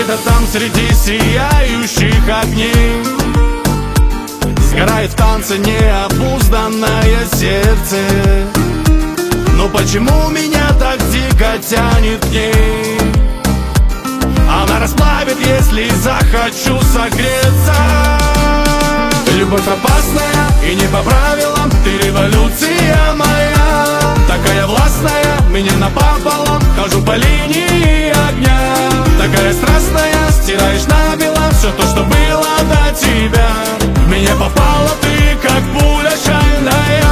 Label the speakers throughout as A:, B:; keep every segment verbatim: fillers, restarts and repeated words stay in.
A: Где-то там среди сияющих огней сгорает в танце необузданное сердце. Но почему меня так дико тянет к ней? Она расплавит, если захочу согреться. Любовь опасная и не по правилам, ты революция моя. Такая властная, меня напополам, хожу по линии огня. Такая страстная, стираешь набело все то, что было до тебя. В меня попала ты, как пуля шальная.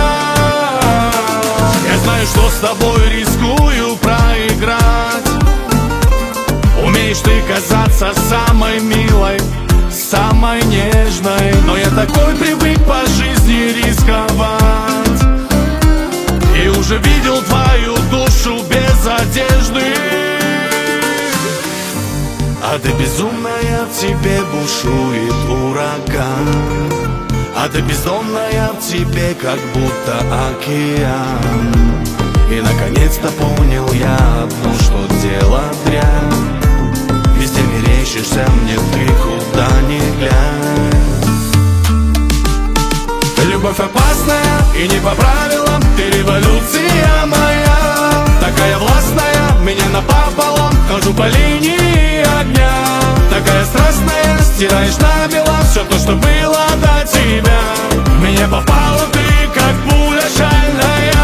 A: Я знаю, что с тобой рискую проиграть. Умеешь ты казаться самой милой, самой нежной, но я такой привык по жизни рисковать. И уже видел твою душу без одежды. А ты безумная, в тебе бушует ураган. А ты бездомная, в тебе как будто океан. И наконец-то понял я одно, что дело дрянь. Везде мерещишься мне, ты куда ни глянь. Любовь опасная и не по правилам, ты революция моя. Такая властная, меня напополам, хожу по линии огня. Такая страстная, стираешь набело все то, что было до тебя. В меня попала ты, как пуля шальная.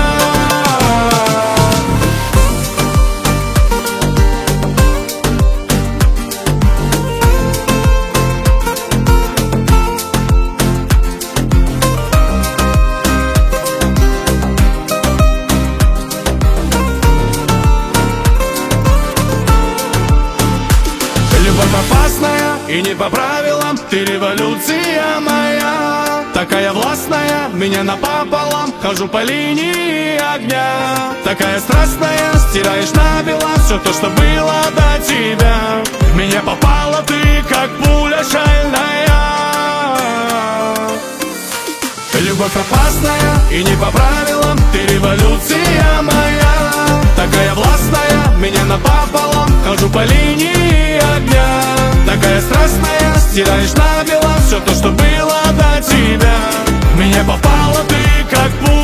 A: Опасная и не по правилам, ты революция моя. Такая властная, меня напополам, хожу по линии огня. Такая страстная, стираешь набело все то, что было до тебя. В меня попала ты, как пуля шальная. Любовь опасная и не по правилам, ты революция моя. Такая властная, меня напополам, хожу по линии огня. Такая страстная, стираешь набело все то, что было до тебя. В меня попала ты, как пуля.